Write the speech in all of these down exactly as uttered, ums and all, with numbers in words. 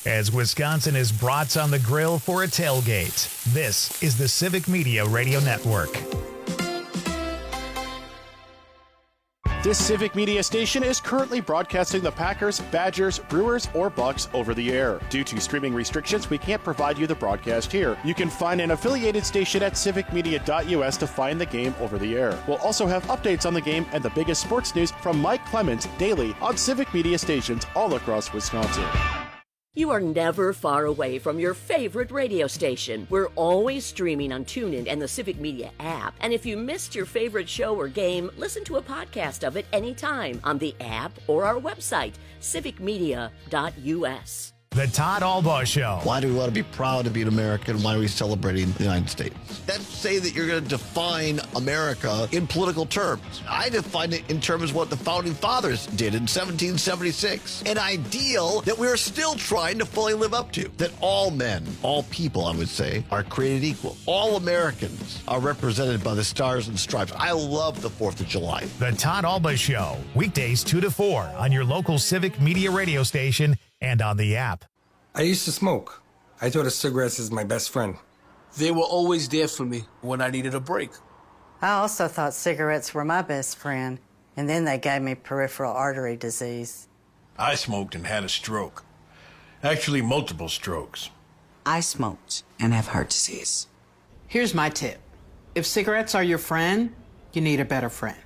as Wisconsin is brats on the grill for a tailgate. This is the Civic Media Radio Network. This Civic Media station is currently broadcasting the Packers, Badgers, Brewers, or Bucks over the air. Due to streaming restrictions, we can't provide you the broadcast here. You can find an affiliated station at civic media dot u s to find the game over the air. We'll also have updates on the game and the biggest sports news from Mike Clemens daily on Civic Media stations all across Wisconsin. You are never far away from your favorite radio station. We're always streaming on TuneIn and the Civic Media app. And if you missed your favorite show or game, listen to a podcast of it anytime on the app or our website, civic media dot u s. The Todd Albaugh Show. Why do we want to be proud to be an American? Why are we celebrating the United States? That's say that you're going to define America in political terms. I define it in terms of what the Founding Fathers did in seventeen seventy-six. An ideal that we're still trying to fully live up to. That all men, all people, I would say, are created equal. All Americans are represented by the stars and stripes. I love the fourth of July. The Todd Albaugh Show. Weekdays two to four on your local Civic Media radio station and on the app. I used to smoke. I thought of cigarettes as my best friend. They were always there for me when I needed a break. I also thought cigarettes were my best friend, and then they gave me peripheral artery disease. I smoked and had a stroke. Actually, multiple strokes. I smoked and have heart disease. Here's my tip. If cigarettes are your friend, you need a better friend.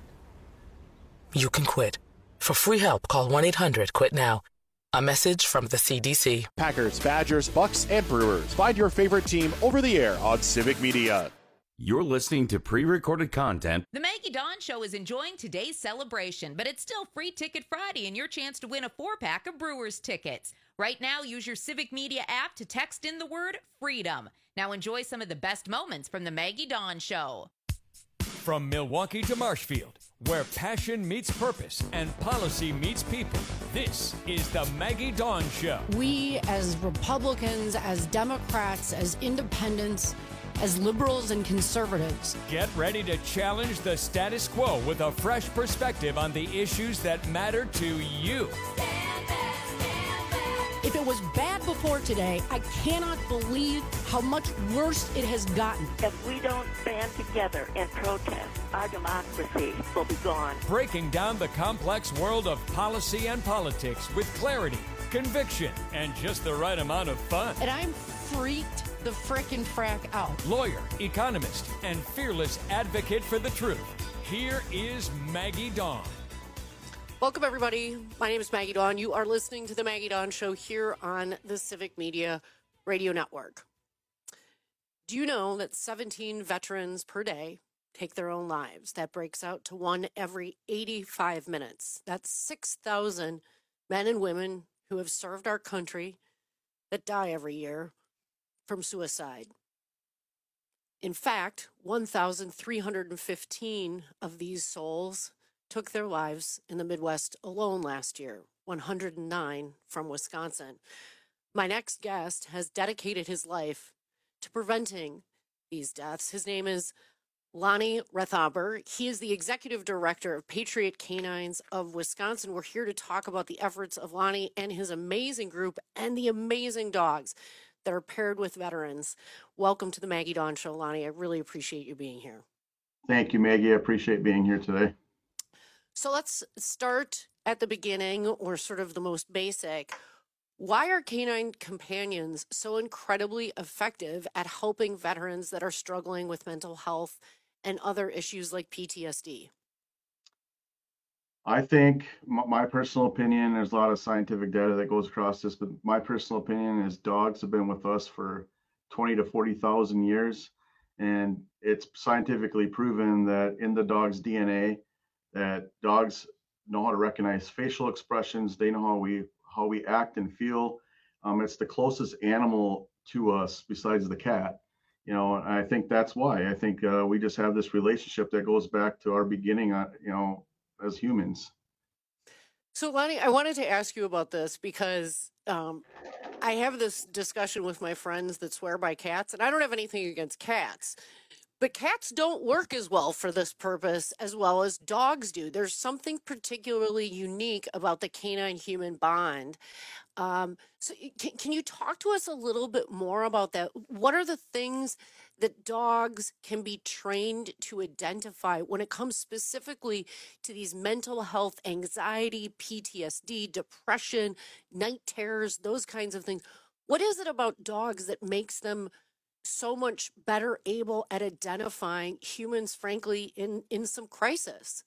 You can quit. For free help, call one eight hundred quit now. A message from the C D C. Packers, Badgers, Bucks, and Brewers. Find your favorite team over the air on Civic Media. You're listening to pre-recorded content. The Maggie Dawn Show is enjoying today's celebration, but it's still Free Ticket Friday and your chance to win a four-pack of Brewers tickets. Right now, use your Civic Media app to text in the word FREEDOM. Now enjoy some of the best moments from the Maggie Dawn Show. From Milwaukee to Marshfield, where passion meets purpose and policy meets people, this is the Maggie Dawn Show. We, as Republicans, as Democrats, as independents, as liberals and conservatives, get ready to challenge the status quo with a fresh perspective on the issues that matter to you. If it was bad before today, I cannot believe how much worse it has gotten. If we don't band together and protest, our democracy will be gone. Breaking down the complex world of policy and politics with clarity, conviction, and just the right amount of fun. And I'm freaked the frickin' frack out. Lawyer, economist, and fearless advocate for the truth. Here is Maggie Dawn. Welcome, everybody. My name is Maggie Dawn. You are listening to the Maggie Dawn Show here on the Civic Media Radio Network. Do you know that seventeen veterans per day take their own lives? That breaks out to one every eighty-five minutes. That's six thousand men and women who have served our country that die every year from suicide. In fact, one thousand three hundred fifteen of these souls took their lives in the Midwest alone last year, one hundred nine from Wisconsin. My next guest has dedicated his life to preventing these deaths. His name is Lonnie Rethaber. He is the executive director of Patriot Canines of Wisconsin. We're here to talk about the efforts of Lonnie and his amazing group and the amazing dogs that are paired with veterans. Welcome to the Maggie Dawn Show, Lonnie. I really appreciate you being here. Thank you, Maggie. I appreciate being here today. So let's start at the beginning, or sort of the most basic. Why are canine companions so incredibly effective at helping veterans that are struggling with mental health and other issues like P T S D? I think my personal opinion, there's a lot of scientific data that goes across this, but my personal opinion is dogs have been with us for twenty to forty thousand years. And it's scientifically proven that in the dog's D N A, that dogs know how to recognize facial expressions. They know how we how we act and feel. Um, it's the closest animal to us besides the cat. You know, and I think that's why. I think uh, we just have this relationship that goes back to our beginning, uh, you know, as humans. So, Lonnie, I wanted to ask you about this because um, I have this discussion with my friends that swear by cats, and I don't have anything against cats. But cats don't work as well for this purpose as well as dogs do. There's something particularly unique about the canine-human bond. Um, so y- can, can you talk to us a little bit more about that? What are the things that dogs can be trained to identify when it comes specifically to these mental health, anxiety, P T S D, depression, night terrors, those kinds of things? What is it about dogs that makes them so much better able at identifying humans, frankly, in, in some crisis?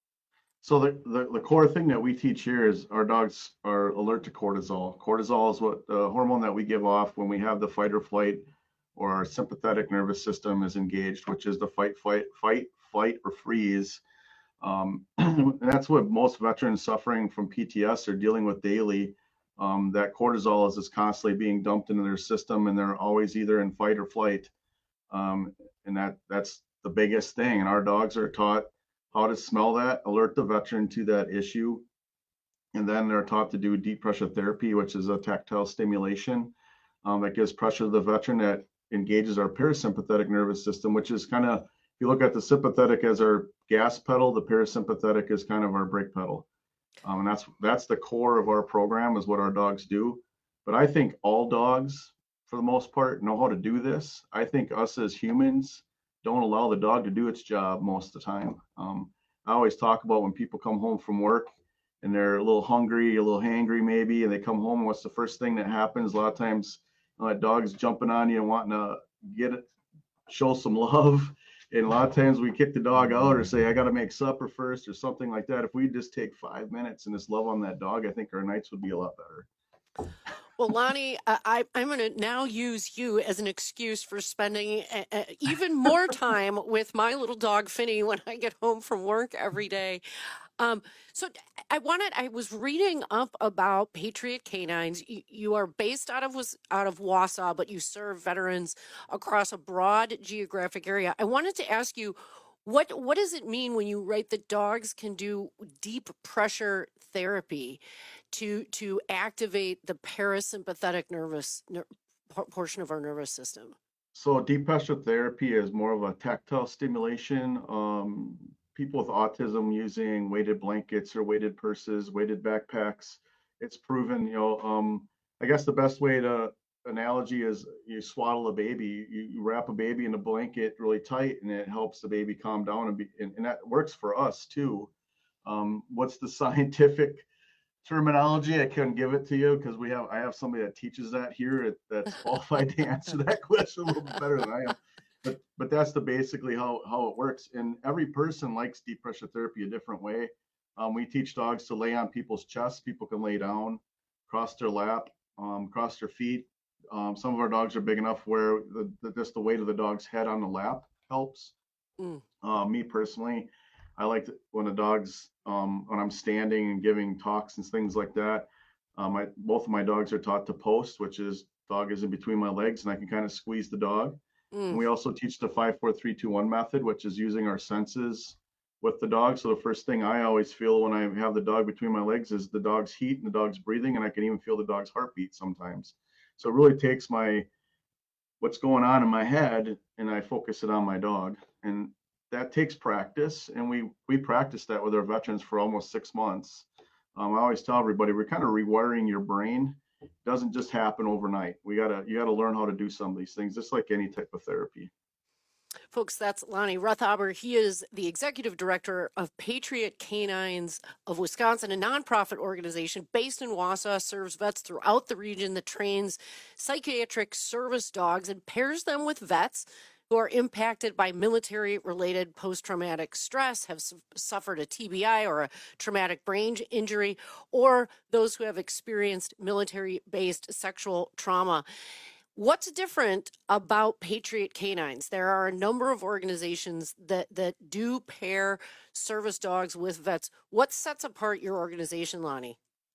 So the, the, the core thing that we teach here is our dogs are alert to cortisol. Cortisol is what the hormone that we give off when we have the fight or flight, or our sympathetic nervous system is engaged, which is the fight, fight, fight, flight, or freeze. Um, and that's what most veterans suffering from P T S are dealing with daily. Um, that cortisol is just constantly being dumped into their system, and they're always either in fight or flight. Um, and that that's the biggest thing. And our dogs are taught how to smell that, alert the veteran to that issue. And then they're taught to do deep pressure therapy, which is a tactile stimulation um, that gives pressure to the veteran that engages our parasympathetic nervous system, which is kind of, if you look at the sympathetic as our gas pedal, the parasympathetic is kind of our brake pedal. Um, and that's that's the core of our program, is what our dogs do. But I think all dogs, for the most part, know how to do this. I think us as humans don't allow the dog to do its job most of the time. Um, I always talk about when people come home from work and they're a little hungry, a little hangry maybe, and they come home, and what's the first thing that happens? A lot of times, you know, that dog's jumping on you and wanting to get it, show some love. And a lot of times we kick the dog out or say, I got to make supper first or something like that. If we just take five minutes and just love on that dog, I think our nights would be a lot better. Well, Lonnie, I, I'm going to now use you as an excuse for spending a, a, even more time with my little dog, Finny, when I get home from work every day. Um, so I wanted, I was reading up about Patriot Canines. You, you are based out of, was out of Wausau, but you serve veterans across a broad geographic area. I wanted to ask you, what, what does it mean when you write that dogs can do deep pressure therapy to, to activate the parasympathetic nervous ner- portion of our nervous system? So deep pressure therapy is more of a tactile stimulation. Um, people with autism using weighted blankets or weighted purses, weighted backpacks. It's proven, you know, um, I guess the best way to analogy is you swaddle a baby, you, you wrap a baby in a blanket really tight, and it helps the baby calm down, and, be, and, and that works for us too. Um, what's the scientific terminology? I couldn't give it to you because we have I have somebody that teaches that here that's qualified to answer that question a little bit better than I am. But but that's the basically how how it works. And every person likes deep pressure therapy a different way. Um, we teach dogs to lay on people's chests. People can lay down, cross their lap, um, cross their feet. Um, some of our dogs are big enough where the, the just the weight of the dog's head on the lap helps. Mm. Uh, me personally, I like to, when the dogs, um, when I'm standing and giving talks and things like that, um, I, both of my dogs are taught to post, which is dog is in between my legs and I can kind of squeeze the dog. Mm. And we also teach the five, four, three, two, one method, which is using our senses with the dog. So the first thing I always feel when I have the dog between my legs is the dog's heat and the dog's breathing, and I can even feel the dog's heartbeat sometimes. So it really takes my, what's going on in my head, and I focus it on my dog. And that takes practice, and we we practice that with our veterans for almost six months. Um, I always tell everybody we're kind of rewiring your brain. It doesn't just happen overnight. We gotta you gotta learn how to do some of these things, just like any type of therapy. Folks, that's Lonnie Rethaber. He is the executive director of Patriot Canines of Wisconsin, a nonprofit organization based in Wausau, serves vets throughout the region that trains psychiatric service dogs and pairs them with vets who are impacted by military-related post-traumatic stress, have su- suffered a T B I or a traumatic brain injury, or those who have experienced military-based sexual trauma. What's different about Patriot Canines? There are a number of organizations that, that do pair service dogs with vets. What sets apart your organization, Lonnie?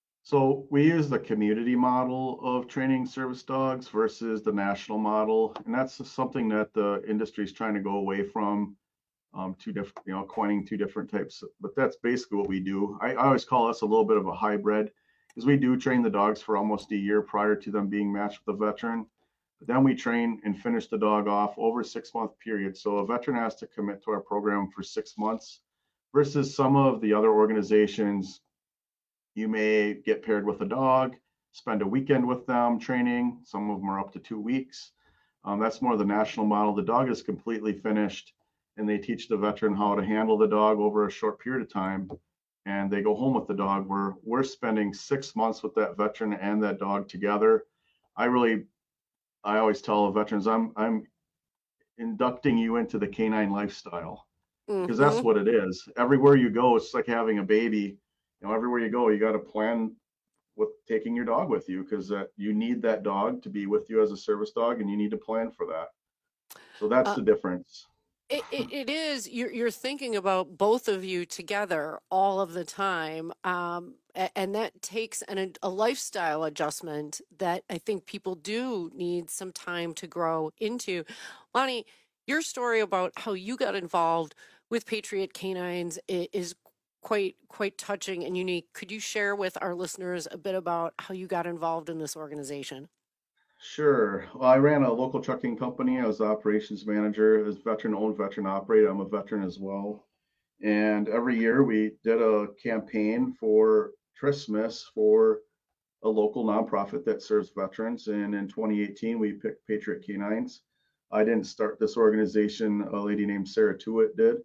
So we use the community model of training service dogs versus the national model, and that's something that the industry is trying to go away from. Um, two different, you know, coining two different types. But that's basically what we do. I, I always call us a little bit of a hybrid, because we do train the dogs for almost a year prior to them being matched with a veteran. But then we train and finish the dog off over a six month period. So a veteran has to commit to our program for six months versus some of the other organizations. You may get paired with a dog, spend a weekend with them training. Some of them are up to two weeks. Um, that's more the national model. The dog is completely finished and they teach the veteran how to handle the dog over a short period of time. And they go home with the dog. We're, we're spending six months with that veteran and that dog together. I really, I always tell the veterans, I'm, I'm inducting you into the canine lifestyle because mm-hmm. that's what it is. Everywhere you go, it's like having a baby. You know, everywhere you go, you got to plan with taking your dog with you because uh, you need that dog to be with you as a service dog, and you need to plan for that. So that's uh, the difference. It, it, it is. You're, you're thinking about both of you together all of the time, um, and that takes an, a lifestyle adjustment that I think people do need some time to grow into. Lonnie, your story about how you got involved with Patriot Canines is quite quite touching and unique. Could you share with our listeners a bit about how you got involved in this organization? Sure. Well, I ran a local trucking company. I was the operations manager. As veteran-owned, veteran-operated. I'm a veteran as well. And every year we did a campaign for Christmas for a local nonprofit that serves veterans. And in twenty eighteen, we picked Patriot Canines. I didn't start this organization. A lady named Sarah Tewitt did.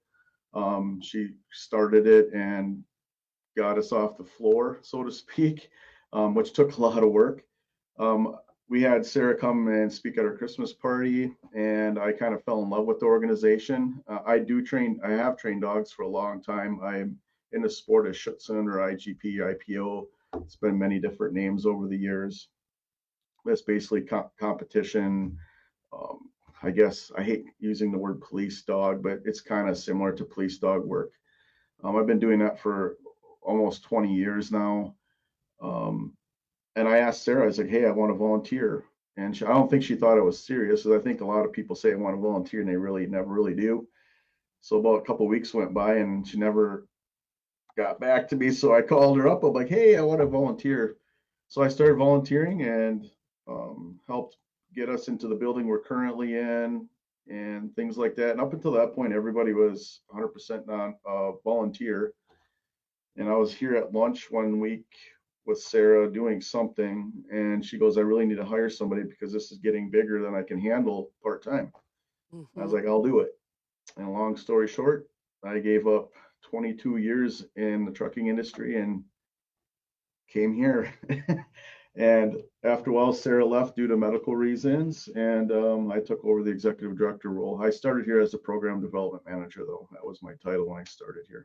Um, she started it and got us off the floor, so to speak, um, which took a lot of work. Um, we had Sarah come and speak at our Christmas party, and I kind of fell in love with the organization. Uh, I do train, I have trained dogs for a long time. I'm in the sport of Schutzhund or I G P, I P O. It's been many different names over the years. That's basically co- competition. Um, I guess I hate using the word police dog, but it's kind of similar to police dog work. Um, I've been doing that for almost twenty years now. Um, and I asked Sarah, I was like, hey, I want to volunteer. And she, I don't think she thought it was serious. I think a lot of people say I want to volunteer and they really never really do. So about a couple of weeks went by and she never got back to me. So I called her up. I'm like, hey, I want to volunteer. So I started volunteering and um, helped get us into the building we're currently in and things like that. And up until that point, everybody was one hundred percent non uh, volunteer. And I was here at lunch one week with Sarah doing something, and she goes, I really need to hire somebody because this is getting bigger than I can handle part-time. Mm-hmm. I was like, I'll do it. And long story short, I gave up twenty-two years in the trucking industry and came here. And after a while, Sarah left due to medical reasons, and um, I took over the executive director role. I started here as a program development manager, though. That was my title when I started here.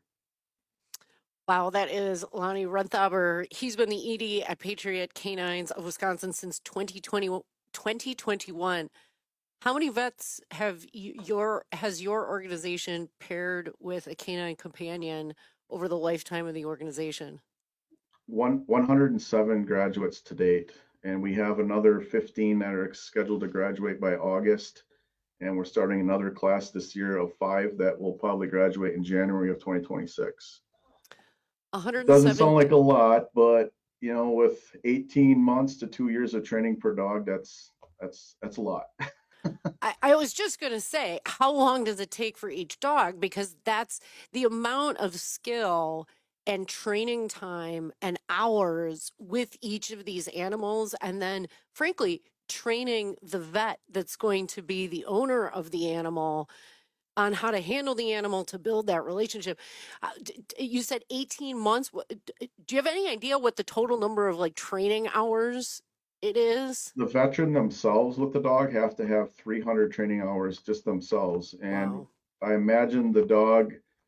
Wow, that is Lonnie Renthaber. He's been the E D at Patriot Canines of Wisconsin since twenty twenty, twenty twenty-one. How many vets have you, your has your organization paired with a canine companion over the lifetime of the organization? One, one hundred seven graduates to date, and we have another fifteen that are scheduled to graduate by August, and we're starting another class this year of five that will probably graduate in January of twenty twenty-six. one hundred seven Doesn't sound like a lot, but you know, with eighteen months to two years of training per dog, that's that's that's a lot. I, I was just going to say, how long does it take for each dog? Because that's the amount of skill and training time and hours with each of these animals. And then, frankly, training the vet that's going to be the owner of the animal on how to handle the animal to build that relationship. Uh, d- d- you said eighteen months. Do you have any idea what the total number of like training hours it is? The veteran themselves with the dog have to have three hundred training hours just themselves. And wow. I imagine the dog,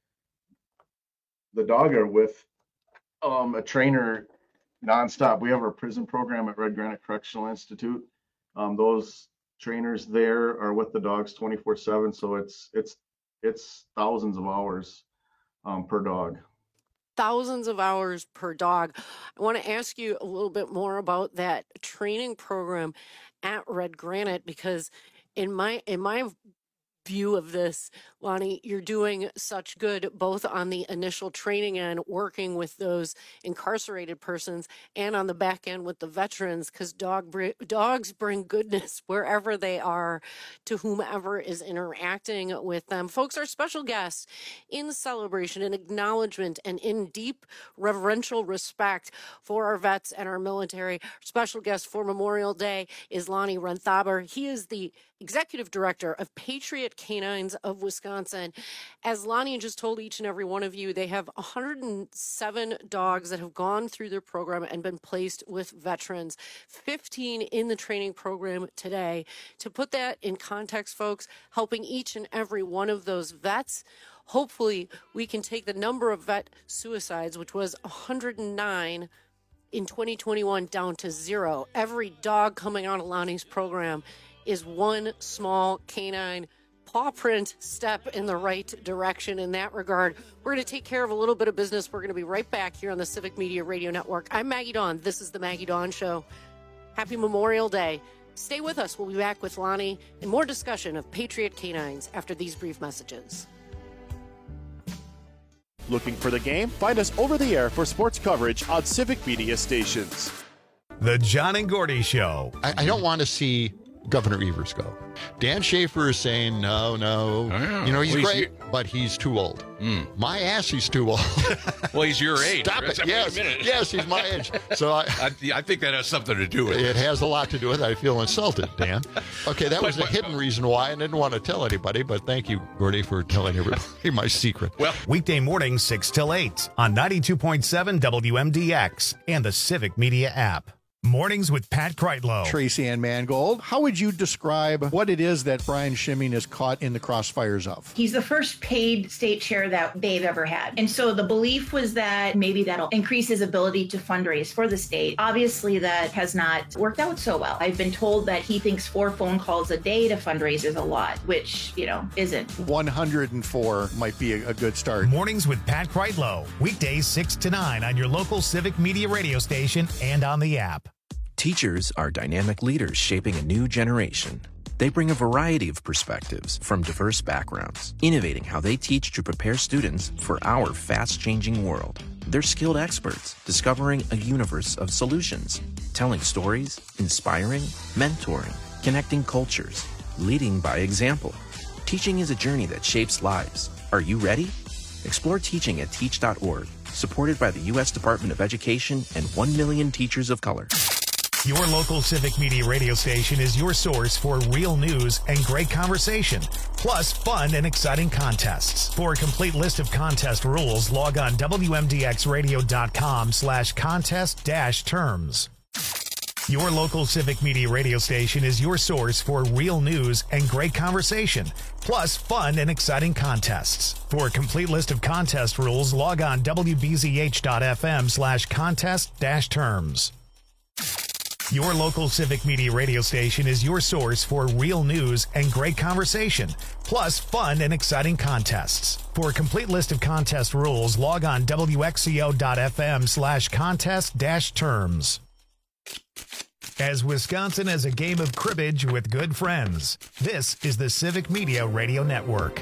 the dog are with um, a trainer nonstop. We have our prison program at Red Granite Correctional Institute. Um, those trainers there are with the dogs twenty-four seven, so it's it's it's thousands of hours um, per dog. Thousands of hours per dog. I want to ask you a little bit more about that training program at Red Granite, because in my in my view of this, Lonnie. You're doing such good both on the initial training end, working with those incarcerated persons, and on the back end with the veterans, because dog br- dogs bring goodness wherever they are to whomever is interacting with them. Folks, our special guest in celebration, in acknowledgement, and in deep reverential respect for our vets and our military, our special guest for Memorial Day is Lonnie Renthaber. He is the Executive Director of Patriot Canines of Wisconsin. As Lonnie just told each and every one of you, they have one hundred seven dogs that have gone through their program and been placed with veterans, fifteen in the training program today. To put that in context, folks, helping each and every one of those vets, hopefully we can take the number of vet suicides, which was one hundred nine in twenty twenty-one, down to zero. Every dog coming out of Lonnie's program is one small canine paw print step in the right direction in that regard. We're going to take care of a little bit of business. We're going to be right back here on the Civic Media Radio Network. I'm Maggie Dawn. This is the Maggie Dawn Show. Happy Memorial Day. Stay with us. We'll be back with Lonnie and more discussion of Patriot Canines after these brief messages. Looking for the game? Find us over the air for sports coverage on Civic Media stations. The John and Gordy Show. I, I don't want to see Governor Evers go. Dan Schaefer is saying, no, no. Oh, yeah. You know, he's well, great, he's, but he's too old. Mm. My ass, he's too old. Well, he's your age. Stop it. Yes, yes, he's my age. So I, I, I think that has something to do with it. It has a lot to do with it. I feel insulted, Dan. Okay, that was but, a hidden reason why I didn't want to tell anybody, but thank you, Gordy, for telling everybody my secret. Well, weekday mornings six till eight on ninety-two point seven W M D X and the Civic Media app. Mornings with Pat Kreitlow. Tracy Ann Mangold, how would you describe what it is that Brian Schimming is caught in the crossfires of? He's the first paid state chair that they've ever had. And so the belief was that maybe that'll increase his ability to fundraise for the state. Obviously, that has not worked out so well. I've been told that he thinks four phone calls a day to fundraise is a lot, which, you know, isn't. one hundred four might be a, a good start. Mornings with Pat Kreitlow. Weekdays six to nine on your local Civic Media radio station and on the app. Teachers are dynamic leaders shaping a new generation. They bring a variety of perspectives from diverse backgrounds, innovating how they teach to prepare students for our fast-changing world. They're skilled experts, discovering a universe of solutions, telling stories, inspiring, mentoring, connecting cultures, leading by example. Teaching is a journey that shapes lives. Are you ready? Explore teaching at teach dot org, supported by the U S Department of Education and one million teachers of color. Your local Civic Media radio station is your source for real news and great conversation, plus fun and exciting contests. For a complete list of contest rules, log on W M D X radio dot com slash contest dash terms. Your local Civic Media radio station is your source for real news and great conversation, plus fun and exciting contests. For a complete list of contest rules, log on W B Z H dot F M slash contest dash terms. Your local Civic Media radio station is your source for real news and great conversation, plus fun and exciting contests. For a complete list of contest rules, log on W X C O dot F M slash contest dash terms. As Wisconsin is a game of cribbage with good friends, this is the Civic Media Radio Network.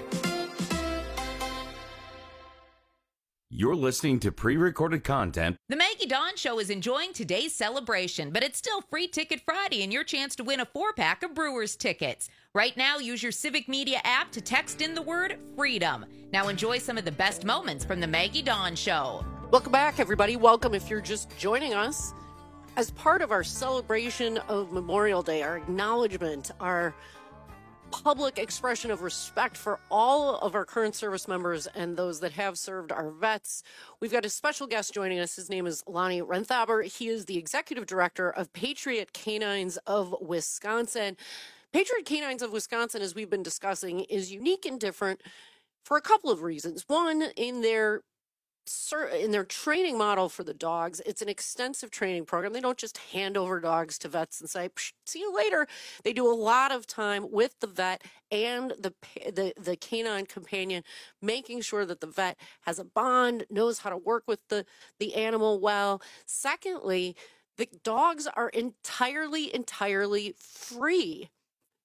You're listening to pre-recorded content. The Maggie Dawn Show is enjoying today's celebration, but it's still Free Ticket Friday and your chance to win a four-pack of Brewers tickets. Right now, use your Civic Media app to text in the word FREEDOM. Now enjoy some of the best moments from the Maggie Dawn Show. Welcome back, everybody. Welcome if you're just joining us. As part of our celebration of Memorial Day, our acknowledgement, our public expression of respect for all of our current service members and those that have served, our vets, we've got a special guest joining us. His name is Lonnie Renthaber. He is the executive director of Patriot Canines of Wisconsin. Patriot Canines of Wisconsin, as we've been discussing, is unique and different for a couple of reasons. One, in their in their training model for the dogs, it's an extensive training program. They don't just hand over dogs to vets and say, see you later. They do a lot of time with the vet and the, the, the canine companion, making sure that the vet has a bond, knows how to work with the, the animal well. Secondly, the dogs are entirely, entirely free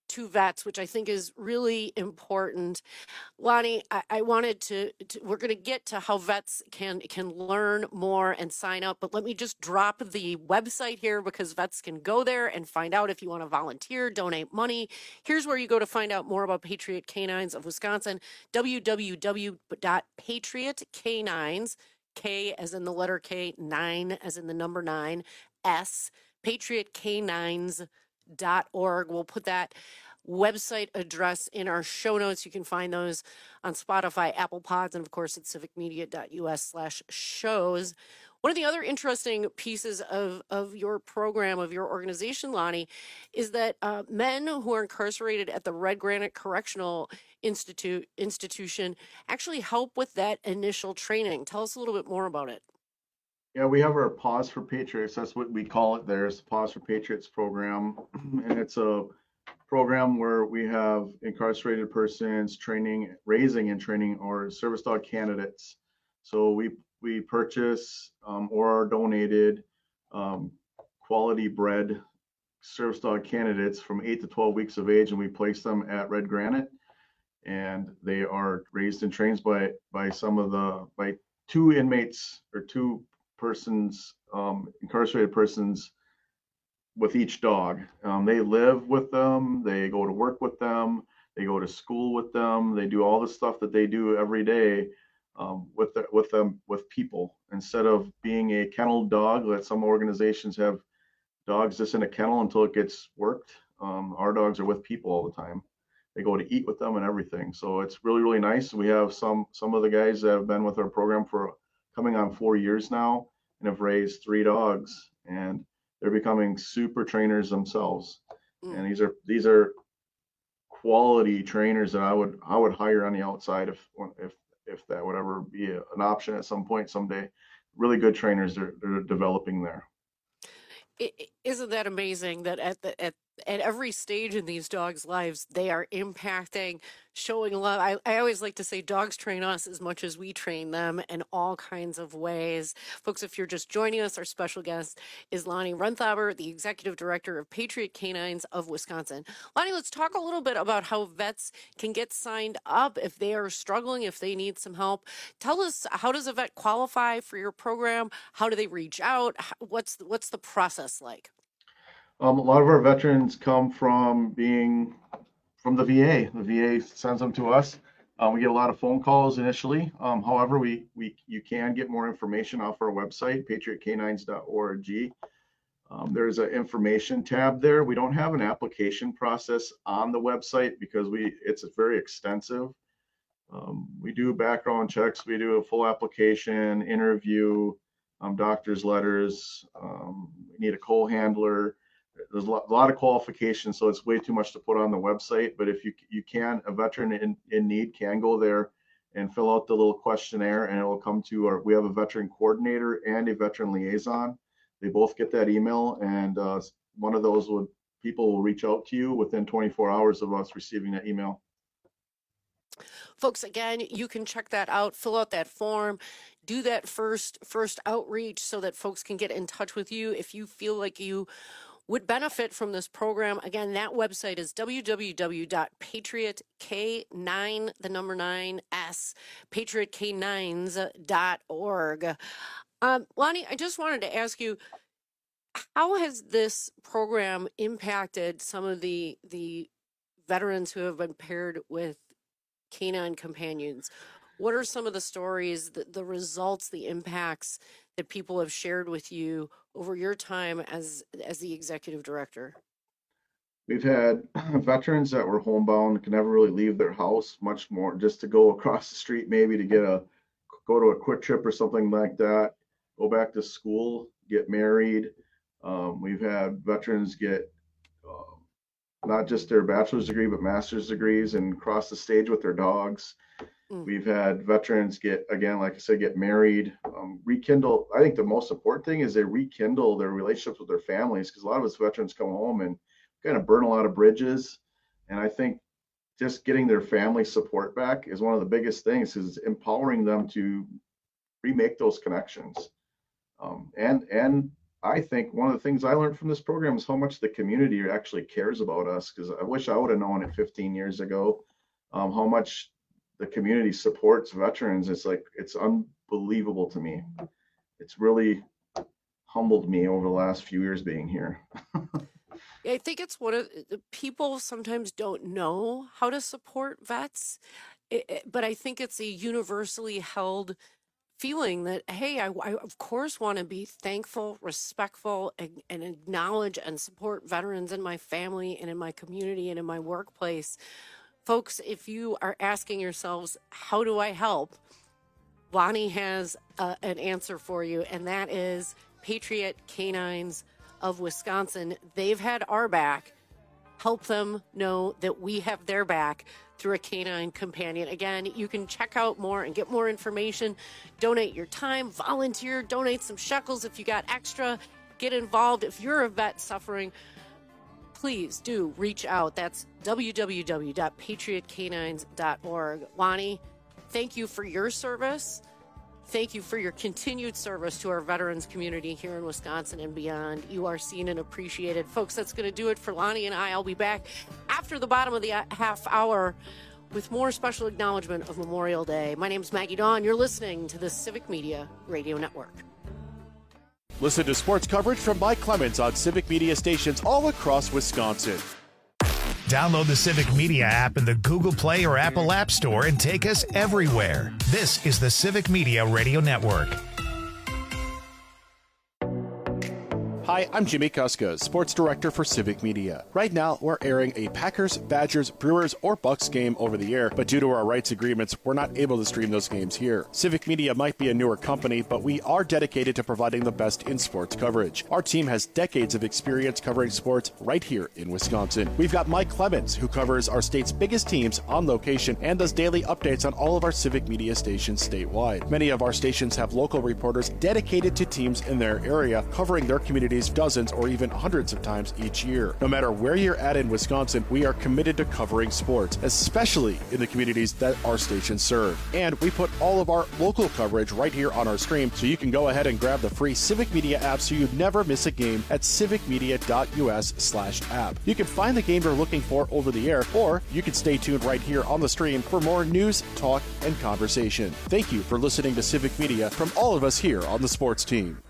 to vets, which I think is really important. Lonnie, I, I wanted to, to we're going to get to how vets can can learn more and sign up, but let me just drop the website here because vets can go there and find out if you want to volunteer, donate money. Here's where you go to find out more about Patriot Canines of Wisconsin, w w w dot patriot canines, K as in the letter K, nine as in the number nine, S, patriot canines dot org. We'll put that website address in our show notes. You can find those on Spotify, Apple Pods, and of course at civicmedia.us slash shows. One of the other interesting pieces of, of your program, of your organization, Lonnie, is that uh, men who are incarcerated at the Red Granite Correctional Institute institution actually help with that initial training. Tell us a little bit more about it. Yeah, we have our Pause for Patriots. That's what we call it there. It's the Pause for Patriots program. And it's a program where we have incarcerated persons training, raising and training our service dog candidates. So we we purchase um, or are donated um, quality bred service dog candidates from eight to twelve weeks of age, and we place them at Red Granite. And they are raised and trained by by some of the by two inmates or two persons, um, incarcerated persons with each dog. Um, they live with them, they go to work with them, they go to school with them, they do all the stuff that they do every day um, with the, with them, with people. Instead of being a kennel dog, that some organizations have dogs just in a kennel until it gets worked. Um, our dogs are with people all the time. They go to eat with them and everything. So it's really, really nice. We have some some of the guys that have been with our program for coming on four years now and have raised three dogs, and they're becoming super trainers themselves. Mm. And these are these are quality trainers that I would I would hire on the outside if if if that would ever be a, an option at some point someday. Really good trainers they're they're developing there. It, isn't that amazing that at the at at every stage in these dogs' lives, they are impacting, showing love. I, I always like to say dogs train us as much as we train them in all kinds of ways. Folks, if you're just joining us, our special guest is Lonnie Renthaber, the Executive Director of Patriot Canines of Wisconsin. Lonnie, let's talk a little bit about how vets can get signed up if they are struggling, if they need some help. Tell us, how does a vet qualify for your program? How do they reach out? What's, what's the process like? Um, a lot of our veterans come from being from the V A. The V A sends them to us. Um, we get a lot of phone calls initially. Um, however, we we you can get more information off our website, patriot canines dot org. Um, there's an information tab there. We don't have an application process on the website because we it's very extensive. Um, we do background checks. We do a full application, interview, um, doctor's letters. Um, we need a co-handler. There's a lot of qualifications, so it's way too much to put on the website. But if you you can, a veteran in, in need can go there and fill out the little questionnaire, and it will come to our. We have a veteran coordinator and a veteran liaison. They both get that email, and uh, one of those would people will reach out to you within twenty-four hours of us receiving that email. Folks, again, you can check that out, fill out that form, do that first first outreach so that folks can get in touch with you if you feel like you would benefit from this program. Again, that website is w w w dot patriot k nine, the number nine, S, patriot canines dot org. Um, Lonnie, I just wanted to ask you, how has this program impacted some of the the veterans who have been paired with canine companions? What are some of the stories, the, the results, the impacts that people have shared with you over your time as as the executive director? We've had veterans that were homebound, can never really leave their house, much more just to go across the street, maybe to get a go to a quick trip or something like that, go back to school, get married. Um, we've had veterans get uh, not just their bachelor's degree, but master's degrees and cross the stage with their dogs. Mm. We've had veterans get, again, like I said, get married, um, rekindle. I think the most important thing is they rekindle their relationships with their families, because a lot of us veterans come home and kind of burn a lot of bridges. And I think just getting their family support back is one of the biggest things, is empowering them to remake those connections. Um, and and I think one of the things I learned from this program is how much the community actually cares about us, because I wish I would have known it fifteen years ago, um, how much the community supports veterans. It's like, it's unbelievable to me. It's really humbled me over the last few years being here. I think it's one of the people sometimes don't know how to support vets, it, it, but I think it's a universally held feeling that, hey, I, I of course want to be thankful, respectful, and, and acknowledge and support veterans in my family and in my community and in my workplace. Folks, if you are asking yourselves, how do I help? Lonnie has uh, an answer for you, and that is Patriot Canines of Wisconsin. They've had our back. Help them know that we have their back through a canine companion. Again, you can check out more and get more information. Donate your time, volunteer, donate some shekels if you got extra. Get involved. If you're a vet suffering, please do reach out. That's w w w dot patriot canines dot org. Lonnie, thank you for your service. Thank you for your continued service to our veterans community here in Wisconsin and beyond. You are seen and appreciated. Folks, that's going to do it for Lonnie and I. I'll be back after the bottom of the half hour with more special acknowledgement of Memorial Day. My name is Maggie Dawn. You're listening to the Civic Media Radio Network. Listen to sports coverage from Mike Clemens on Civic Media stations all across Wisconsin. Download the Civic Media app in the Google Play or Apple App Store and take us everywhere. This is the Civic Media Radio Network. Hi, I'm Jimmy Kuska, Sports Director for Civic Media. Right now, we're airing a Packers, Badgers, Brewers, or Bucks game over the air, but due to our rights agreements, we're not able to stream those games here. Civic Media might be a newer company, but we are dedicated to providing the best in sports coverage. Our team has decades of experience covering sports right here in Wisconsin. We've got Mike Clemens, who covers our state's biggest teams on location and does daily updates on all of our Civic Media stations statewide. Many of our stations have local reporters dedicated to teams in their area, covering their communities dozens or even hundreds of times each year. No matter where you're at in Wisconsin, we are committed to covering sports, especially in the communities that our stations serve. And we put all of our local coverage right here on our stream, so you can go ahead and grab the free Civic Media app so you never miss a game at civicmedia.us slash app. You can find the game you're looking for over the air, or you can stay tuned right here on the stream for more news, talk, and conversation. Thank you for listening to Civic Media from all of us here on the sports team.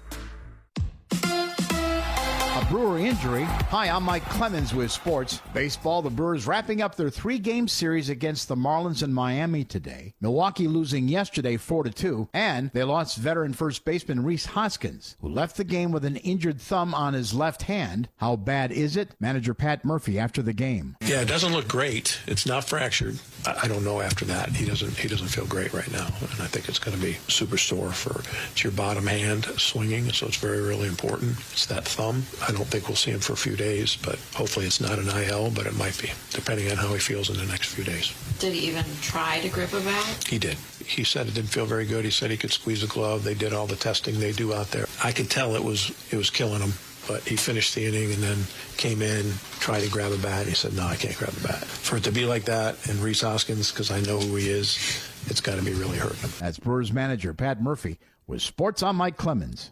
Brewer injury. Hi, I'm Mike Clemens with Sports. Baseball, the Brewers wrapping up their three-game series against the Marlins in Miami today. Milwaukee losing yesterday four to two, and they lost veteran first baseman Rhys Hoskins, who left the game with an injured thumb on his left hand. How bad is it? Manager Pat Murphy after the game. Yeah, it doesn't look great. It's not fractured. I, I don't know after that. He doesn't He doesn't feel great right now, and I think it's going to be super sore for it's your bottom hand swinging, so it's very, really important. It's that thumb. I don't think we'll see him for a few days, but hopefully it's not an I L, but it might be, depending on how he feels in the next few days. Did he even try to grip a bat? He did. He said it didn't feel very good. He said he could squeeze a glove. They did all the testing they do out there. I could tell it was it was killing him, but he finished the inning and then came in, tried to grab a bat. He said, no, I can't grab the bat. For it to be like that, and Rhys Hoskins, because I know who he is, it's got to be really hurting him. That's Brewers manager Pat Murphy with Sports on Mike Clemens.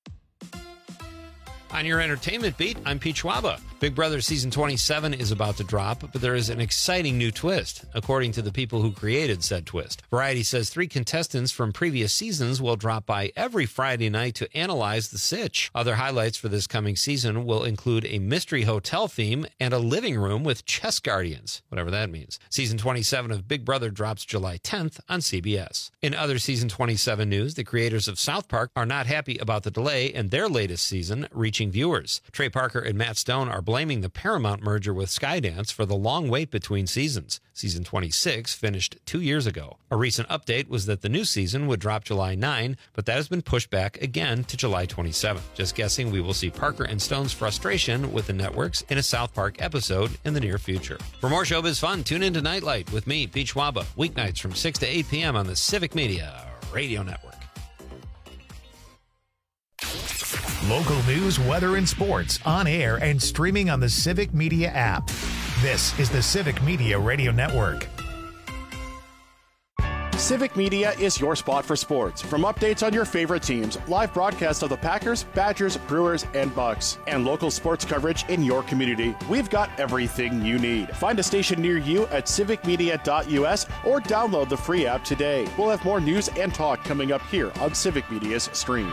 On your entertainment beat, I'm Pete Schwaba. Big Brother Season twenty-seven is about to drop, but there is an exciting new twist, according to the people who created said twist. Variety says three contestants from previous seasons will drop by every Friday night to analyze the sitch. Other highlights for this coming season will include a mystery hotel theme and a living room with chess guardians, whatever that means. Season twenty-seven of Big Brother drops July tenth on C B S. In other Season twenty-seven news, the creators of South Park are not happy about the delay in their latest season reaching viewers. Trey Parker and Matt Stone are blaming the Paramount merger with Skydance for the long wait between seasons. Season twenty-six finished two years ago. A recent update was that the new season would drop July ninth, but that has been pushed back again to July twenty-seventh. Just guessing we will see Parker and Stone's frustration with the networks in a South Park episode in the near future. For more showbiz fun, tune in to Nightlight with me, Pete Schwaba, weeknights from six to eight p.m. on the Civic Media Radio Network. Local news, weather, and sports on air and streaming on the Civic Media app. This is the Civic Media Radio Network. Civic Media is your spot for sports. From updates on your favorite teams, live broadcasts of the Packers, Badgers, Brewers, and Bucks, and local sports coverage in your community, we've got everything you need. Find a station near you at civic media dot u s or download the free app today. We'll have more news and talk coming up here on Civic Media's stream.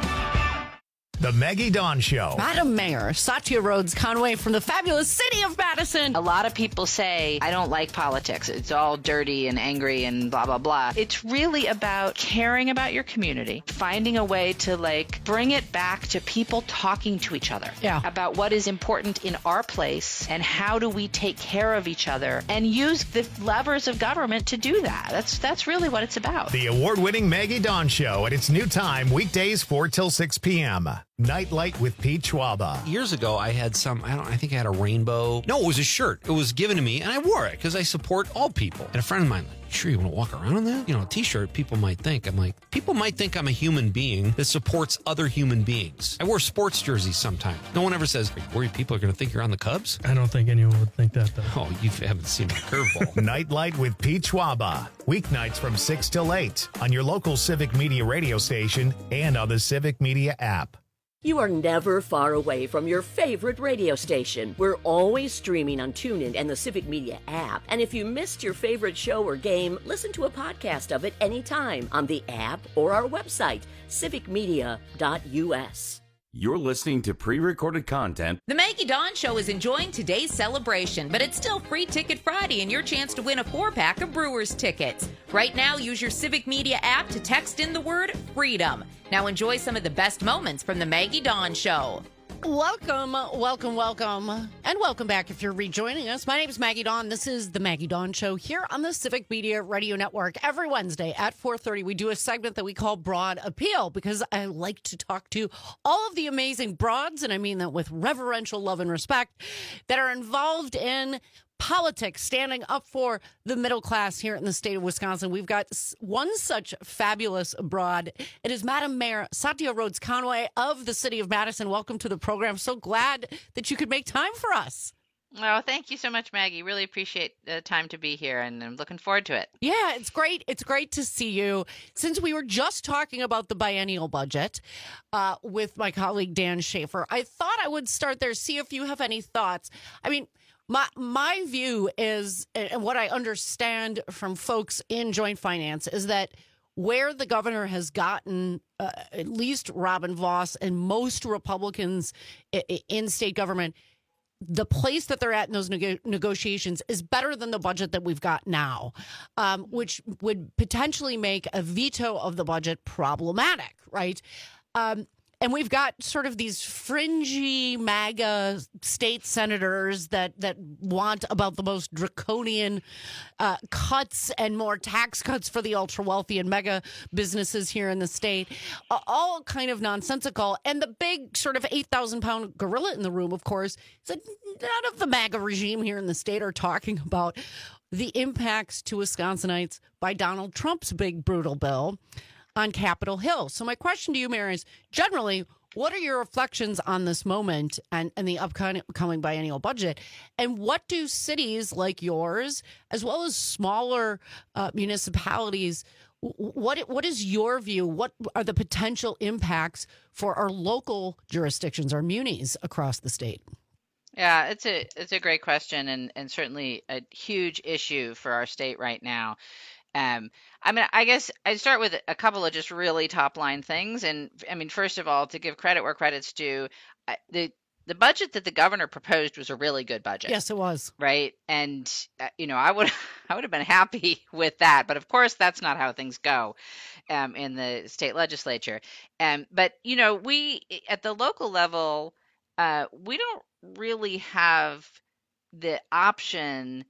The Maggie Dawn Show. Madam Mayor Satya Rhodes Conway from the fabulous city of Madison. A lot of people say, I don't like politics. It's all dirty and angry and blah, blah, blah. It's really about caring about your community, finding a way to like bring it back to people talking to each other yeah. about what is important in our place and how do we take care of each other and use the levers of government to do that. That's that's really what it's about. The award-winning Maggie Dawn Show at its new time, weekdays four till six p.m. Nightlight with Pete Schwaba. Years ago, I had some, I don't I think I had a rainbow. No, it was a shirt. It was given to me, and I wore it because I support all people. And a friend of mine, like, sure you want to walk around in that? You know, a t-shirt, people might think. I'm like, people might think I'm a human being that supports other human beings. I wear sports jerseys sometimes. No one ever says, are you worried people are going to think you're on the Cubs? I don't think anyone would think that, though. Oh, you haven't seen my curveball. Nightlight with Pete Schwaba. Weeknights from six till eight on your local Civic Media radio station and on the Civic Media app. You are never far away from your favorite radio station. We're always streaming on TuneIn and the Civic Media app. And if you missed your favorite show or game, listen to a podcast of it anytime on the app or our website, civic media dot u s. You're listening to pre-recorded content. The Maggie Dawn Show is enjoying today's celebration, but it's still Free Ticket Friday and your chance to win a four-pack of Brewers tickets. Right now, use your Civic Media app to text in the word FREEDOM. Now enjoy some of the best moments from the Maggie Dawn Show. Welcome, welcome, welcome, and welcome back if you're rejoining us. My name is Maggie Dawn. This is the Maggie Dawn Show here on the Civic Media Radio Network. Every Wednesday at four thirty, we do a segment that we call Broad Appeal because I like to talk to all of the amazing broads, and I mean that with reverential love and respect, that are involved in politics, standing up for the middle class here in the state of Wisconsin. We've got one such fabulous broad. It is Madam Mayor Satya Rhodes Conway of the city of Madison. Welcome to the program. So glad that you could make time for us. Oh, thank you so much, Maggie. Really appreciate the time to be here, and I'm looking forward to it. Yeah, it's great. It's great to see you. Since we were just talking about the biennial budget uh, with my colleague Dan Schaefer, I thought I would start there, see if you have any thoughts. I mean, My my view is, and what I understand from folks in joint finance, is that where the governor has gotten, uh, at least Robin Vos and most Republicans in state government, the place that they're at in those neg- negotiations is better than the budget that we've got now, um, which would potentially make a veto of the budget problematic, right? Um, And we've got sort of these fringy MAGA state senators that, that want about the most draconian uh, cuts and more tax cuts for the ultra wealthy and mega businesses here in the state, uh, all kind of nonsensical. And the big sort of eight thousand pound gorilla in the room, of course, is that none of the MAGA regime here in the state are talking about the impacts to Wisconsinites by Donald Trump's big brutal bill on Capitol Hill. So my question to you, Mayor, is generally, what are your reflections on this moment and, and the upcoming biennial budget? And what do cities like yours, as well as smaller uh, municipalities, what what is your view? What are the potential impacts for our local jurisdictions, our munis across the state? Yeah, it's a it's a great question, and, and certainly a huge issue for our state right now. Um, I mean, I guess I'd start with a couple of just really top line things. And I mean, first of all, to give credit where credit's due, the the budget that the governor proposed was a really good budget. Yes, it was. Right. And, uh, you know, I would I would have been happy with that. But of course, that's not how things go um, in the state legislature. Um, but, you know, we at the local level, uh, we don't really have the option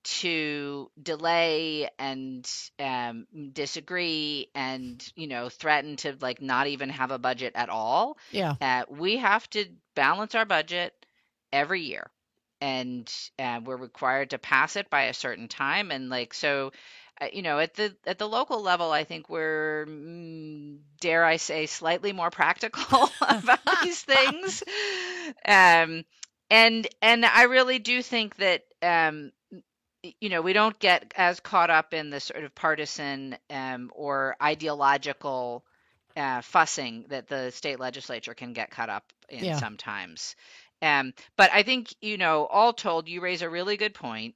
to delay and um, disagree and, you know, threaten to like not even have a budget at all. Yeah. Uh, we have to balance our budget every year, and uh, we're required to pass it by a certain time. And like, so, uh, you know, at the at the local level, I think we're, mm, dare I say, slightly more practical about these things. Um, and and I really do think that um, you know, we don't get as caught up in the sort of partisan um, or ideological uh, fussing that the state legislature can get caught up in Yeah. sometimes. Um, but I think, you know, all told, you raise a really good point.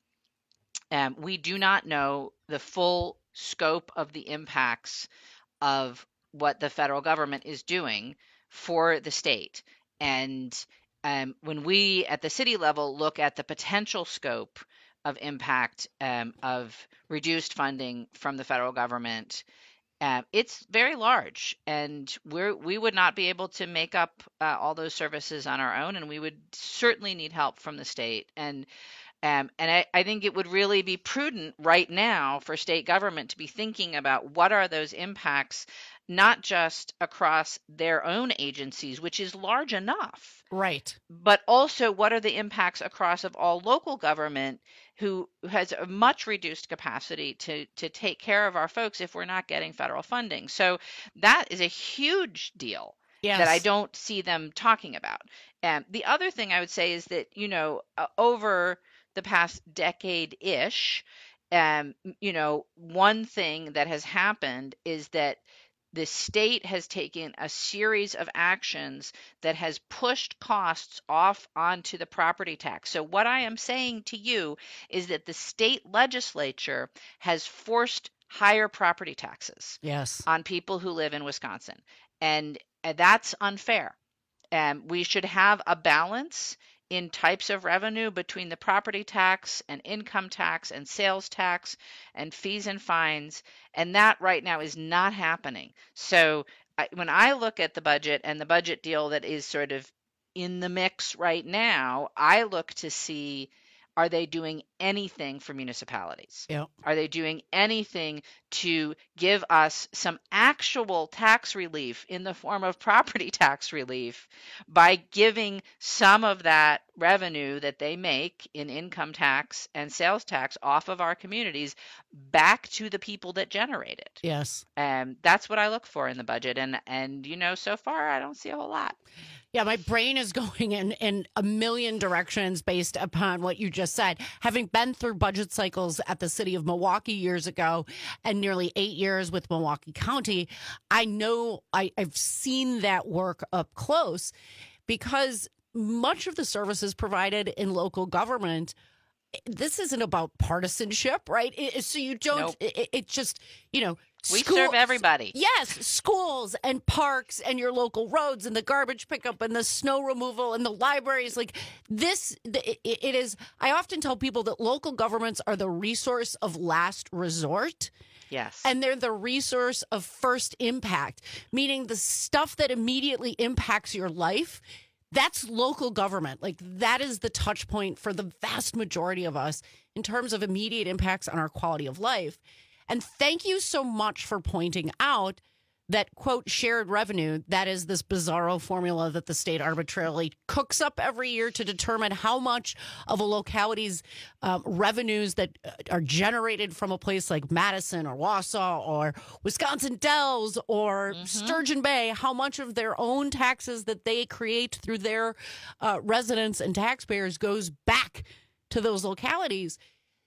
Um, we do not know the full scope of the impacts of what the federal government is doing for the state. And um, when we at the city level look at the potential scope of impact um, of reduced funding from the federal government, um, it's very large, and we're we would not be able to make up uh, all those services on our own, and we would certainly need help from the state. And um, and I, I think it would really be prudent right now for state government to be thinking about what are those impacts, not just across their own agencies, which is large enough, Right. but also what are the impacts across of all local government who has a much reduced capacity to to take care of our folks if we're not getting federal funding. So that is a huge deal Yes. that I don't see them talking about. And the other thing I would say is that, you know, uh, over the past decade-ish, um, you know, one thing that has happened is that the state has taken a series of actions that has pushed costs off onto the property tax. So what I am saying to you is that the state legislature has forced higher property taxes Yes. on people who live in Wisconsin. And uh, that's unfair. Um, we should have a balance in types of revenue between the property tax and income tax and sales tax and fees and fines. And that right now is not happening. So I, when I look at the budget and the budget deal that is sort of in the mix right now, I look to see, are they doing anything for municipalities? Yeah. Are they doing anything to give us some actual tax relief in the form of property tax relief by giving some of that revenue that they make in income tax and sales tax off of our communities back to the people that generate it? Yes. And that's what I look for in the budget. And, and you know, so far I don't see a whole lot. Yeah, my brain is going in, in a million directions based upon what you just said. Having been through budget cycles at the city of Milwaukee years ago and nearly eight years with Milwaukee County, I know I, I've seen that work up close because much of the services provided in local government, this isn't about partisanship, right? It, so you don't, Nope. it, it just, you know, We school- serve everybody. Yes, schools and parks and your local roads and the garbage pickup and the snow removal and the libraries. Like this, it, it is. I often tell people that local governments are the resource of last resort. Yes. And they're the resource of first impact, meaning the stuff that immediately impacts your life. That's local government. Like that is the touch point for the vast majority of us in terms of immediate impacts on our quality of life. And thank you so much for pointing out that, quote, shared revenue, that is this bizarro formula that the state arbitrarily cooks up every year to determine how much of a locality's um, revenues that are generated from a place like Madison or Wausau or Wisconsin Dells or Mm-hmm. Sturgeon Bay, how much of their own taxes that they create through their uh, residents and taxpayers goes back to those localities.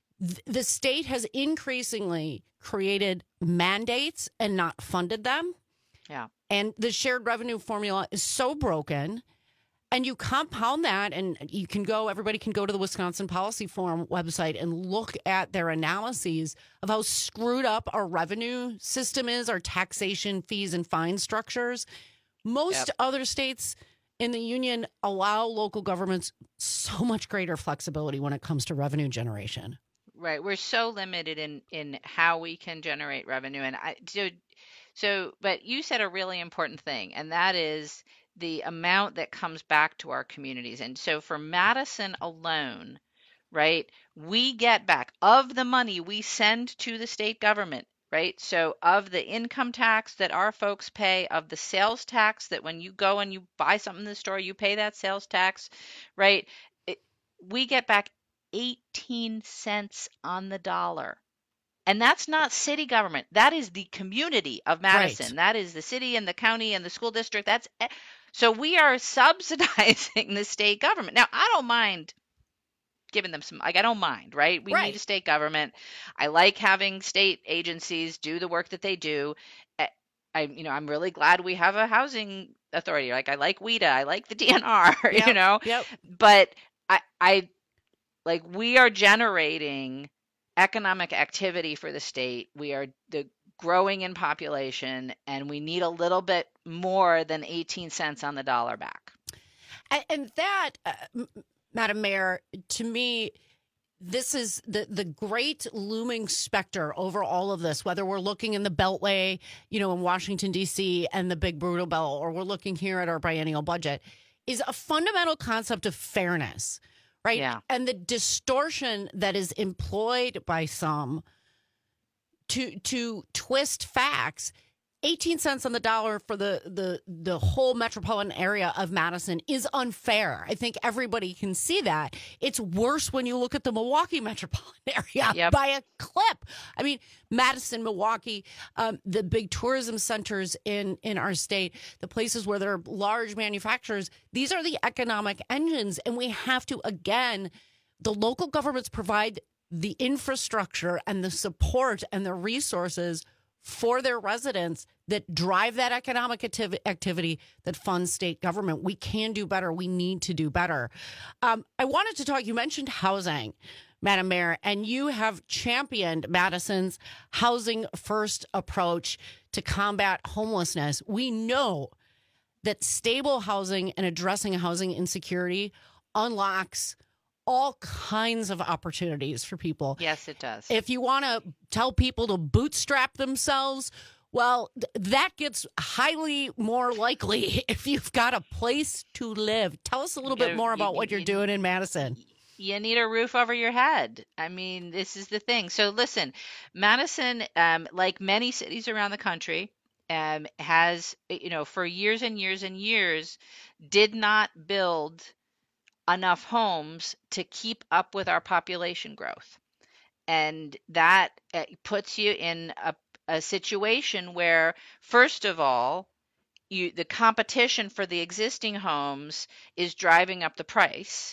The state has increasingly created mandates and not funded them. Yeah. And the shared revenue formula is so broken. And you compound that, and you can go, everybody can go to the Wisconsin Policy Forum website and look at their analyses of how screwed up our revenue system is, our taxation, fees, and fine structures. Most Yep. other states in the union allow local governments so much greater flexibility when it comes to revenue generation. Right. We're so limited in, in how we can generate revenue. And I so so but you said a really important thing, and that is the amount that comes back to our communities. And so for Madison alone, right, we get back of the money we send to the state government, right? So of the income tax that our folks pay, of the sales tax that when you go and you buy something in the store, you pay that sales tax, right? It, we get back eighteen cents on the dollar. And that's not city government. That is the community of Madison. Right. That is the city and the county and the school district. That's so we are subsidizing the state government. Now, I don't mind giving them some, like, I don't mind, right? We Right. need a state government. I like having state agencies do the work that they do. I, I you know, I'm really glad we have a housing authority. Like, I like WIDA, I like the D N R, Yep, you know, yep. but I, I, like, we are generating economic activity for the state. We are the growing in population, and we need a little bit more than eighteen cents on the dollar back. And, and that, uh, M- Madam Mayor, to me, this is the, the great looming specter over all of this, whether we're looking in the Beltway, you know, in Washington, D C, and the big brutal bill, or we're looking here at our biennial budget, is a fundamental concept of fairness, right? Yeah. And the distortion that is employed by some to to twist facts. eighteen cents on the dollar for the, the the whole metropolitan area of Madison is unfair. I think everybody can see that. It's worse when you look at the Milwaukee metropolitan area Yep. by a clip. I mean, Madison, Milwaukee, um, the big tourism centers in, in our state, the places where there are large manufacturers, these are the economic engines. And we have to, again, the local governments provide the infrastructure and the support and the resources for their residents that drive that economic activ- activity that funds state government. We can do better. We need to do better. Um, I wanted to talk, you mentioned housing, Madam Mayor, and you have championed Madison's housing first approach to combat homelessness. We know that stable housing and addressing housing insecurity unlocks all kinds of opportunities for people. Yes, it does. If you want to tell people to bootstrap themselves, well, th- that gets highly more likely if you've got a place to live. Tell us a little You bit gotta- more you- about what you- you're doing in Madison. You need a roof over your head. I mean, this is the thing. So listen, Madison, um, like many cities around the country, um, has, you know, for years and years and years, did not build enough homes to keep up with our population growth. And that uh, puts you in a, a situation where, first of all, you, the competition for the existing homes is driving up the price.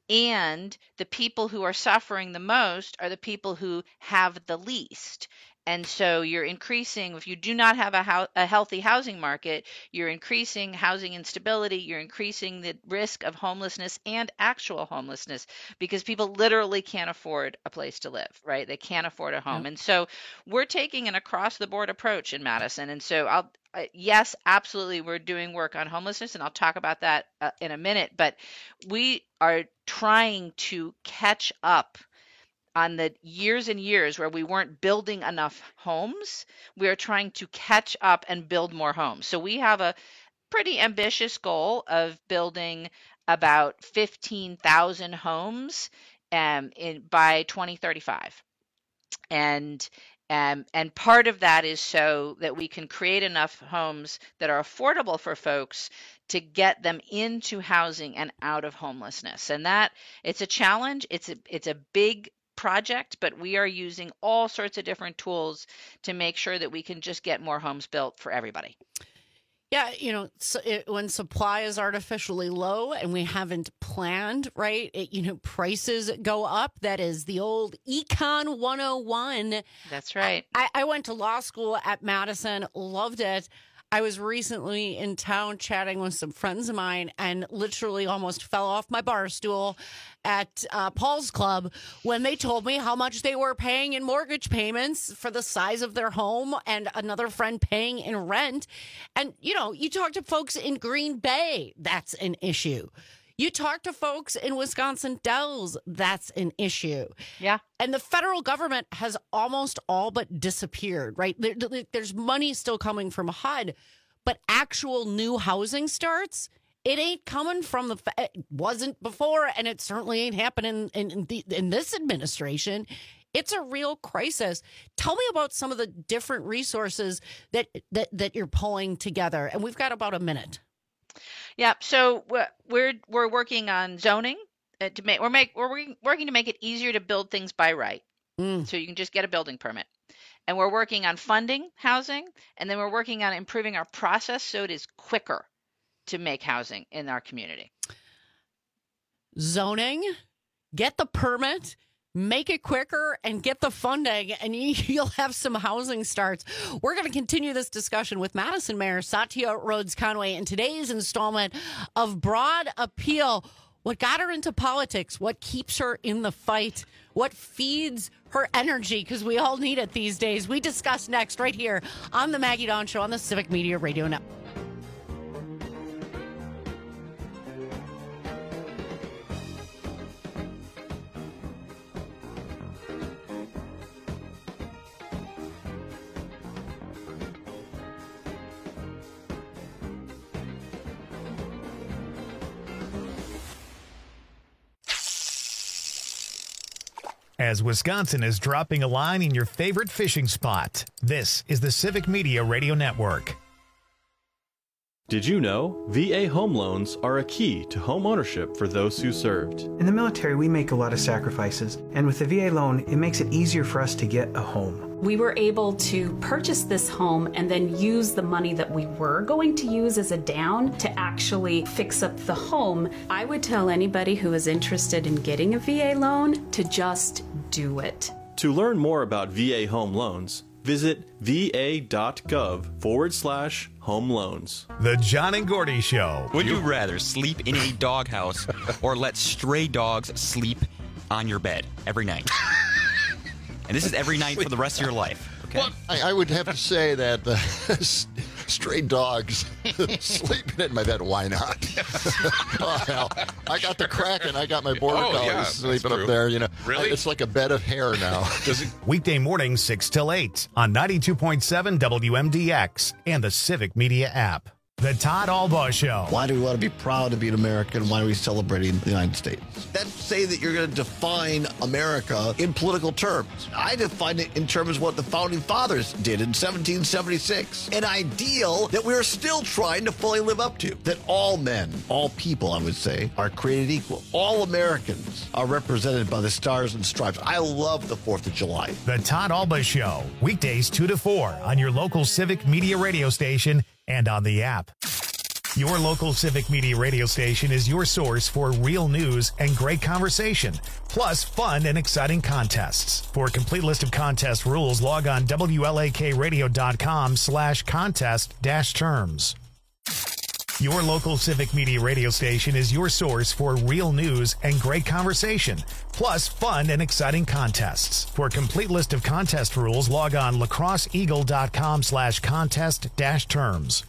And the people who are suffering the most are the people who have the least. And so you're increasing, if you do not have a, ho- a healthy housing market, you're increasing housing instability, you're increasing the risk of homelessness and actual homelessness because people literally can't afford a place to live, right? They can't afford a home. Yep. And so we're taking an across the board approach in Madison. And so I'll, uh, yes, absolutely, we're doing work on homelessness, and I'll talk about that uh, in a minute, but we are trying to catch up on the years and years where we weren't building enough homes. We are trying to catch up and build more homes. So we have a pretty ambitious goal of building about fifteen thousand homes um, in by twenty thirty-five. And um, and part of that is so that we can create enough homes that are affordable for folks to get them into housing and out of homelessness. And that, it's a challenge. It's a it's a big project, but we are using all sorts of different tools to make sure that we can just get more homes built for everybody. Yeah, you know, so it, when supply is artificially low and we haven't planned, right, it, you know, prices go up. That is the old Econ one oh one. That's right. I, I went to law school at Madison, loved it. I was recently in town chatting with some friends of mine and literally almost fell off my bar stool at uh, Paul's Club when they told me how much they were paying in mortgage payments for the size of their home and another friend paying in rent. And, you know, you talk to folks in Green Bay, that's an issue. You talk to folks in Wisconsin Dells, that's an issue. Yeah. And the federal government has almost all but disappeared, right? There, there's money still coming from H U D, but actual new housing starts, it ain't coming from the, it wasn't before, and it certainly ain't happening in, in, the, in this administration. It's a real crisis. Tell me about some of the different resources that, that, that you're pulling together. And we've got about a minute. Yeah, so we're we're, we're working on zoning uh, to make we're make we're working, working to make it easier to build things by right, mm. so you can just get a building permit. And we're working on funding housing, and then we're working on improving our process so it is quicker to make housing in our community. Zoning, get the permit, make it quicker, and get the funding, and you'll have some housing starts. We're going to continue this discussion with Madison Mayor Satya Rhodes Conway in today's installment of Broad Appeal. What got her into politics? What keeps her in the fight? What feeds her energy? Because we all need it these days. We discuss next right here on the Maggie Dawn Show on the Civic Media Radio Network. As Wisconsin is dropping a line in your favorite fishing spot, this is the Civic Media Radio Network. Did you know V A home loans are a key to home ownership for those who served? In the military, we make a lot of sacrifices, and with the V A loan, it makes it easier for us to get a home. We were able to purchase this home and then use the money that we were going to use as a down to actually fix up the home. I would tell anybody who is interested in getting a V A loan to just do it. To learn more about V A home loans, visit va.gov forward slash home loans. The John and Gordy Show. Would you rather sleep in a doghouse or let stray dogs sleep on your bed every night? And this is every night for the rest of your life. Okay? Well, I, I would have to say that the stray dogs sleeping in my bed. Why not? Oh, hell, I got the Kraken. I got my border Oh, collies yeah, sleeping that's up there. You know, Really? It's like a bed of hair now. Weekday mornings six till eight on ninety-two point seven W M D X and the Civic Media app. The Todd Albaugh Show. Why do we want to be proud to be an American? Why are we celebrating the United States? That's say that you're going to define America in political terms. I define it in terms of what the Founding Fathers did in seventeen seventy-six. An ideal that we're still trying to fully live up to. That all men, all people, I would say, are created equal. All Americans are represented by the stars and stripes. I love the fourth of July. The Todd Albaugh Show. Weekdays two to four on your local Civic Media radio station and on the app. Your local Civic Media radio station is your source for real news and great conversation, plus fun and exciting contests. For a complete list of contest rules, log on W L A K radio dot com slash contest dash terms. Your local Civic Media radio station is your source for real news and great conversation, plus fun and exciting contests. For a complete list of contest rules, log on lacrosse eagle dot com slash contest dash terms.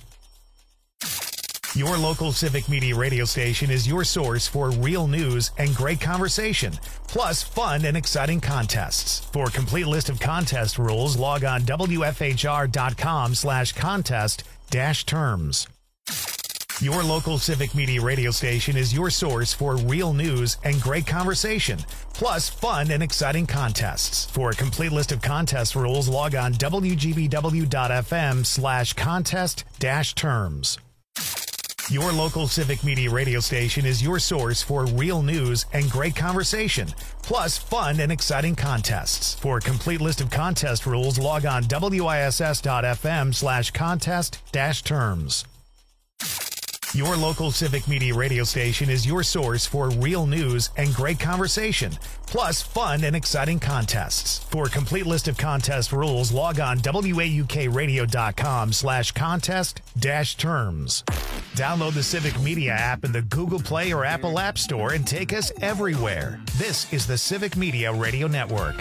Your local Civic Media radio station is your source for real news and great conversation, plus fun and exciting contests. For a complete list of contest rules, log on W F H R dot com slash contest dash terms. Your local Civic Media radio station is your source for real news and great conversation, plus fun and exciting contests. For a complete list of contest rules, log on W G B W dot F M slash contest dash terms. Your local Civic Media radio station is your source for real news and great conversation, plus fun and exciting contests. For a complete list of contest rules, log on W I S S dot F M slash contest dash terms. Your local Civic Media radio station is your source for real news and great conversation, plus fun and exciting contests. For a complete list of contest rules, log on W A U K radio dot com slash contest dash terms. Download the Civic Media app in the Google Play or Apple App Store and take us everywhere. This is the Civic Media Radio Network.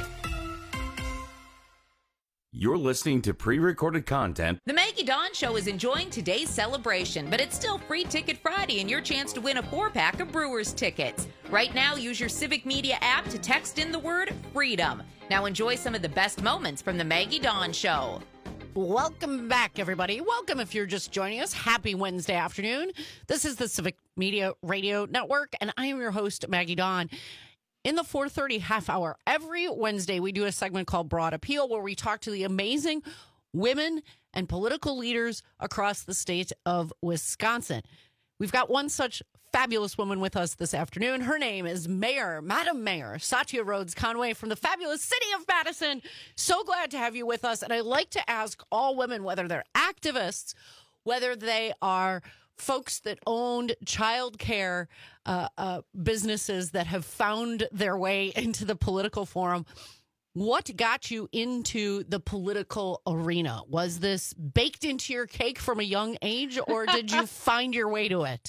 You're listening to pre-recorded content. The Maggie Dawn Show is enjoying today's celebration, but it's still Free Ticket Friday and your chance to win a four-pack of Brewers tickets. Right now, use your Civic Media app to text in the word FREEDOM. Now enjoy some of the best moments from the Maggie Dawn Show. Welcome back, everybody. Welcome if you're just joining us. Happy Wednesday afternoon. This is the Civic Media Radio Network, and I am your host, Maggie Dawn. In the four thirty half hour, every Wednesday, we do a segment called Broad Appeal, where we talk to the amazing women and political leaders across the state of Wisconsin. We've got one such fabulous woman with us this afternoon. Her name is Mayor, Madam Mayor, Satya Rhodes Conway from the fabulous city of Madison. So glad to have you with us. And I like to ask all women, whether they're activists, whether they are folks that owned childcare uh, uh, businesses that have found their way into the political forum. What got you into the political arena? Was this baked into your cake from a young age, or did you find your way to it?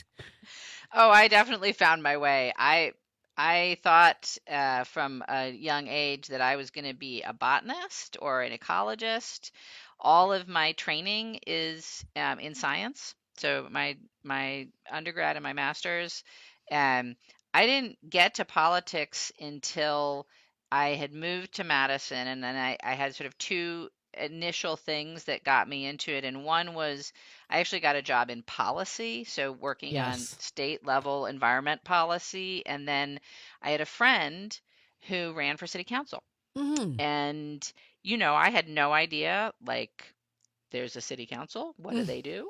Oh, I definitely found my way. I I thought uh, from a young age that I was going to be a botanist or an ecologist. All of my training is um, in science. So my my undergrad and my master's. Um, I didn't get to politics until I had moved to Madison, and then I, I had sort of two initial things that got me into it. And one was I actually got a job in policy, so working Yes. on state level environment policy. And then I had a friend who ran for city council. Mm-hmm. And, you know, I had no idea, like, there's a city council. What do Mm. they do?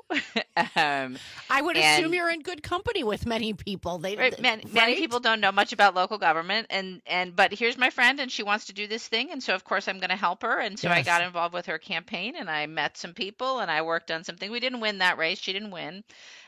um, I would and- assume you're in good company with many people. They, Right, man, many right? people don't know much about local government, and and but here's my friend, and she wants to do this thing, and so of course I'm going to help her, and so I Yes. got involved with her campaign, and I met some people, and I worked on something. We didn't win that race; she didn't win,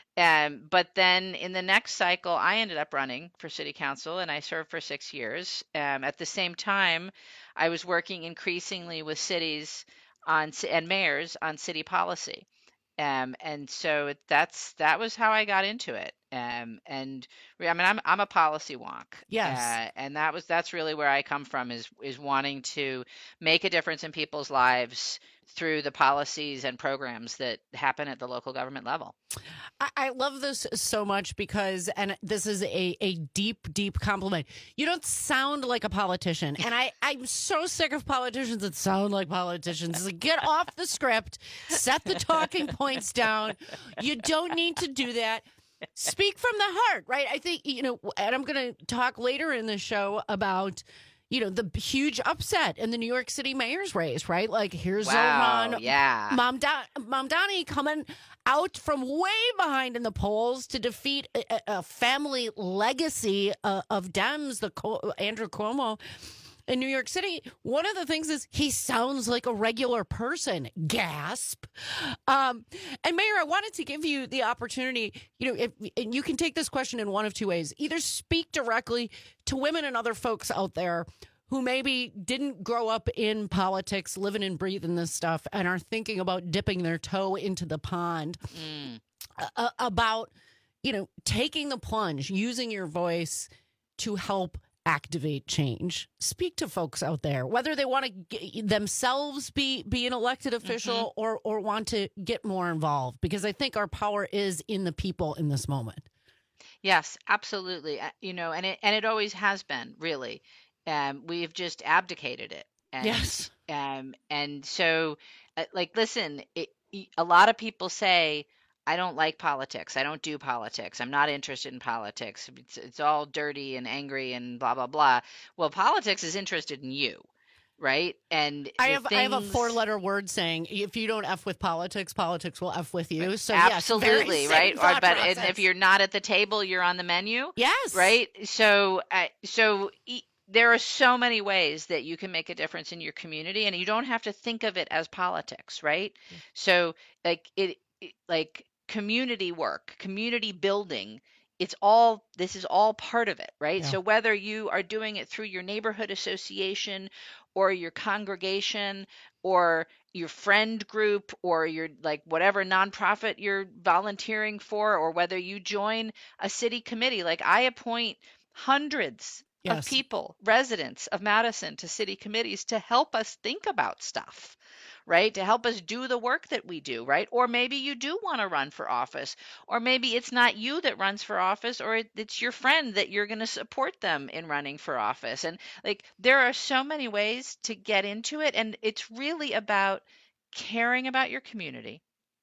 um, but then in the next cycle, I ended up running for city council, and I served for six years. Um, at the same time, I was working increasingly with cities on ci- and mayors on city policy. Um, and so that's that was how I got into it. Um, and re- I mean, I'm I'm a policy wonk. Yes. Uh, and that was that's really where I come from is is wanting to make a difference in people's lives through the policies and programs that happen at the local government level. I, I love this so much because, and this is a, a deep, deep compliment. You don't sound like a politician. And I, I'm so sick of politicians that sound like politicians. It's like, get off the script, set the talking points down. You don't need to do that. Speak from the heart, right? I think, you know, and I'm going to talk later in the show about, you know, the huge upset in the New York City mayor's race, right? Like, here's Wow, Zohran yeah. Mamda- Mamdani coming out from way behind in the polls to defeat a, a family legacy uh, of Dems, the Co- Andrew Cuomo in New York City. One of the things is he sounds like a regular person. Gasp. Um, and Mayor, I wanted to give you the opportunity, you know, if and you can take this question in one of two ways. Either speak directly to women and other folks out there who maybe didn't grow up in politics, living and breathing this stuff, and are thinking about dipping their toe into the pond, Mm. uh, about, you know, taking the plunge, using your voice to help activate change. Speak to folks out there, whether they want to g- themselves be be an elected official Mm-hmm. or or want to get more involved, because I think our power is in the people in this moment. Yes, absolutely. Uh, You know, and it and it always has been, really. Um, we've just abdicated it. And, Yes. Um, and so, uh, like, listen, it, y- a lot of people say, I don't like politics. I don't do politics. I'm not interested in politics. It's, it's all dirty and angry and blah, blah, blah. Well, politics is interested in you, right? And I the have I have a things- four letter word saying, if you don't F with politics, politics will F with you. So yes, Absolutely, very right? same Or, thought but and process. if you're not at the table, you're on the menu. Yes. Right? So, uh, so e- there are so many ways that you can make a difference in your community, and you don't have to think of it as politics, right? So, like it, it like community work, community building, it's all this is all part of it, right? Yeah. So whether you are doing it through your neighborhood association or your congregation or your friend group or your like whatever nonprofit you're volunteering for, or whether you join a city committee, like I appoint hundreds Yes. of people, residents of Madison, to city committees to help us think about stuff, right? To help us do the work that we do, right? Or maybe you do want to run for office, or maybe it's not you that runs for office, or it- it's your friend that you're going to support them in running for office. And like there are so many ways to get into it, and it's really about caring about your community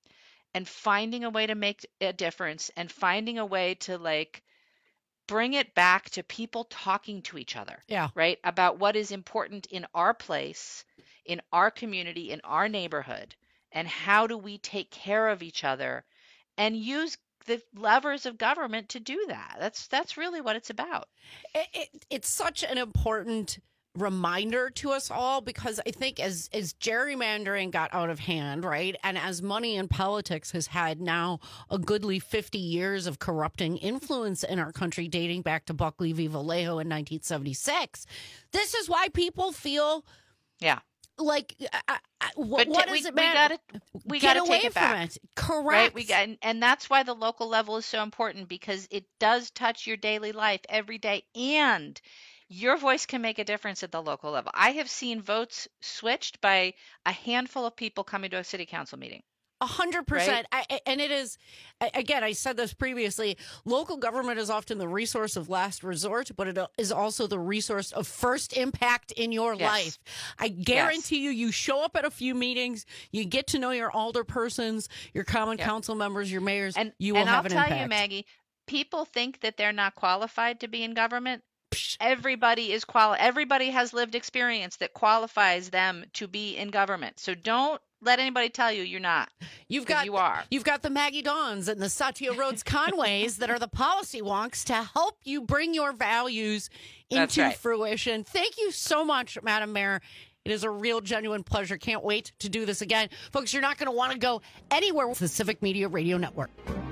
and finding a way to make a difference and finding a way to like bring it back to people talking to each other, Yeah. right? About what is important in our place, in our community, in our neighborhood, and how do we take care of each other and use the levers of government to do that. That's that's really what it's about. It, it, it's such an important reminder to us all, because I think as as gerrymandering got out of hand, right, and as money in politics has had now a goodly fifty years of corrupting influence in our country, dating back to Buckley v. Vallejo in nineteen seventy-six, this is why people feel yeah like uh, uh, what, but what we, does it we matter? gotta we Get gotta away take it from back. it. Correct. Right? We got, and, and that's why the local level is so important, because it does touch your daily life every day, and your voice can make a difference at the local level. I have seen votes switched by a handful of people coming to a city council meeting. A hundred percent. And it is, again, I said this previously, local government is often the resource of last resort, but it is also the resource of first impact in your Yes. life. I guarantee yes. you, you show up at a few meetings, you get to know your alderpersons, your common Yep. council members, your mayors, And, you will and have I'll an tell impact. you, Maggie, people think that they're not qualified to be in government. Everybody is quali- Everybody has lived experience that qualifies them to be in government. So don't let anybody tell you you're not. You've got you are. You've got the Maggie Dawns and the Satya Rhodes Conways that are the policy wonks to help you bring your values That's into right. fruition. Thank you so much, Madam Mayor. It is a real, genuine pleasure. Can't wait to do this again. Folks, you're not going to want to go anywhere with the Civic Media Radio Network.